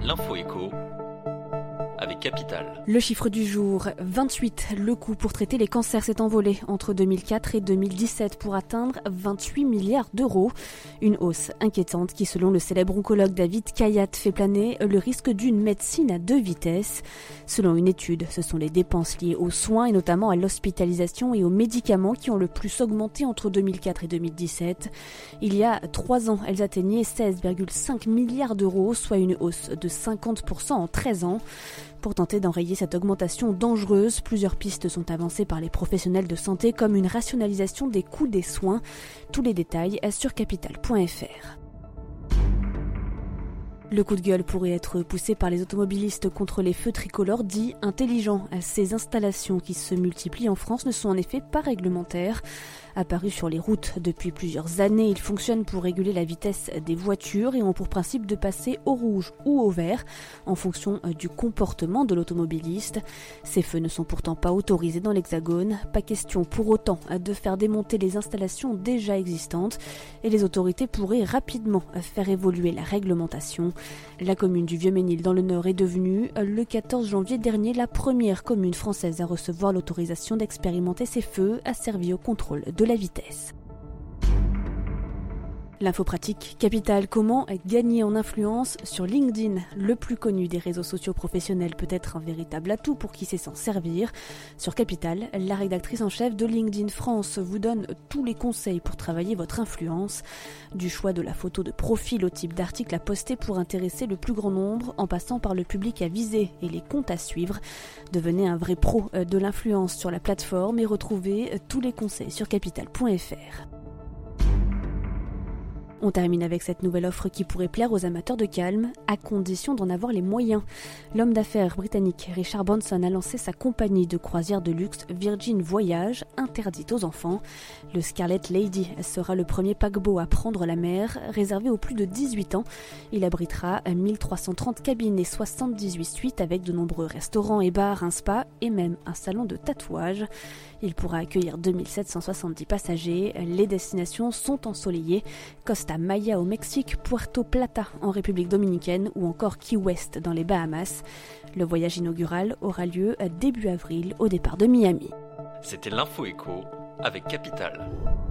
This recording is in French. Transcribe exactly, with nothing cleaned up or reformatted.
L'info écho avec Capital. Le chiffre du jour, vingt-huit. Le coût pour traiter les cancers s'est envolé entre deux mille quatre et deux mille dix-sept pour atteindre vingt-huit milliards d'euros. Une hausse inquiétante qui, selon le célèbre oncologue David Kayat, fait planer le risque d'une médecine à deux vitesses. Selon une étude, ce sont les dépenses liées aux soins et notamment à l'hospitalisation et aux médicaments qui ont le plus augmenté entre deux mille quatre et deux mille dix-sept. Il y a trois ans, elles atteignaient seize virgule cinq milliards d'euros, soit une hausse de cinquante pour cent en treize ans. Pour tenter d'enrayer cette augmentation dangereuse, plusieurs pistes sont avancées par les professionnels de santé comme une rationalisation des coûts des soins. Tous les détails sur capital point f r. Le coup de gueule pourrait être poussé par les automobilistes contre les feux tricolores dits intelligents. Ces installations qui se multiplient en France ne sont en effet pas réglementaires. Apparus sur les routes depuis plusieurs années, ils fonctionnent pour réguler la vitesse des voitures et ont pour principe de passer au rouge ou au vert en fonction du comportement de l'automobiliste. Ces feux ne sont pourtant pas autorisés dans l'Hexagone. Pas question pour autant de faire démonter les installations déjà existantes et les autorités pourraient rapidement faire évoluer la réglementation. La commune du Vieux-Ménil dans le Nord est devenue, le quatorze janvier dernier, la première commune française à recevoir l'autorisation d'expérimenter ces feux asservis au contrôle de la vitesse. L'info pratique Capital, comment gagner en influence sur LinkedIn. Le plus connu des réseaux sociaux professionnels peut être un véritable atout pour qui sait s'en servir. Sur Capital, la rédactrice en chef de LinkedIn France vous donne tous les conseils pour travailler votre influence. Du choix de la photo de profil au type d'article à poster pour intéresser le plus grand nombre, en passant par le public à viser et les comptes à suivre. Devenez un vrai pro de l'influence sur la plateforme et retrouvez tous les conseils sur capital point f r. On termine avec cette nouvelle offre qui pourrait plaire aux amateurs de calme, à condition d'en avoir les moyens. L'homme d'affaires britannique Richard Branson a lancé sa compagnie de croisière de luxe Virgin Voyage, interdite aux enfants. Le Scarlet Lady sera le premier paquebot à prendre la mer, réservé aux plus de dix-huit ans. Il abritera mille trois cent trente cabines et soixante-dix-huit suites avec de nombreux restaurants et bars, un spa et même un salon de tatouage. Il pourra accueillir deux mille sept cent soixante-dix passagers. Les destinations sont ensoleillées. Costa Maya au Mexique, Puerto Plata en République dominicaine ou encore Key West dans les Bahamas. Le voyage inaugural aura lieu début avril au départ de Miami. C'était l'info écho avec Capital.